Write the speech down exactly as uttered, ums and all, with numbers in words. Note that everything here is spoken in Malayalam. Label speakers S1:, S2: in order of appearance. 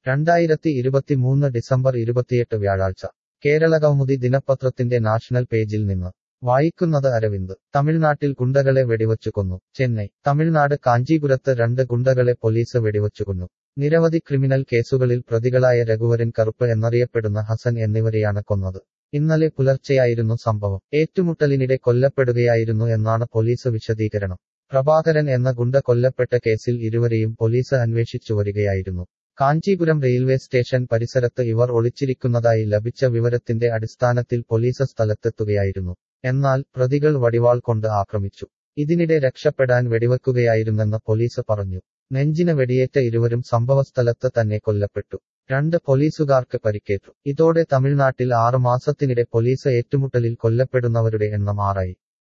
S1: രണ്ടായിരത്തി ഇരുപത്തിമൂന്ന് ഡിസംബർ ഇരുപത്തിയെട്ട് വ്യാഴാഴ്ച കേരളകൗമുദി ദിനപത്രത്തിന്റെ നാഷണൽ പേജിൽ നിന്ന് വായിക്കുന്നത് അരവിന്ദ് തമിഴ്നാട്ടിൽ ഗുണ്ടകളെ വെടിവച്ചു കൊന്നു ചെന്നൈ തമിഴ്നാട് കാഞ്ചീപുരത്ത് രണ്ട് ഗുണ്ടകളെ പോലീസ് വെടിവച്ചു കൊന്നു നിരവധി ക്രിമിനൽ കേസുകളിൽ പ്രതികളായ രഘുവരൻ കറുപ്പ് എന്നറിയപ്പെടുന്ന ഹസൻ എന്നിവരെയാണ് കൊന്നത് ഇന്നലെ പുലർച്ചെയായിരുന്നു സംഭവം ഏറ്റുമുട്ടലിനിടെ കൊല്ലപ്പെടുകയായിരുന്നു എന്നാണ് പോലീസ് വിശദീകരണം പ്രഭാകരൻ എന്ന ഗുണ്ട കൊല്ലപ്പെട്ട കേസിൽ ഇരുവരെയും പോലീസ് അന്വേഷിച്ചു വരികയായിരുന്നു കാഞ്ചീപുരം റെയിൽവേ സ്റ്റേഷൻ പരിസരത്ത് ഇവർ ഒളിച്ചിരിക്കുന്നതായി ലഭിച്ച വിവരത്തിന്റെ അടിസ്ഥാനത്തിൽ പോലീസ് സ്ഥലത്തെത്തുകയായിരുന്നു എന്നാൽ പ്രതികൾ വടിവാൾ കൊണ്ട് ആക്രമിച്ചു ഇതിനിടെ രക്ഷപ്പെടാൻ വെടിവെക്കുകയായിരുന്നെന്ന് പോലീസ് പറഞ്ഞു നെഞ്ചിന് വെടിയേറ്റ ഇരുവരും സംഭവസ്ഥലത്ത് തന്നെ കൊല്ലപ്പെട്ടു രണ്ട് പോലീസുകാർക്ക് പരിക്കേറ്റു ഇതോടെ തമിഴ്നാട്ടിൽ ആറ് മാസത്തിനിടെ പോലീസ് ഏറ്റുമുട്ടലിൽ കൊല്ലപ്പെടുന്നവരുടെ എണ്ണം ആറായി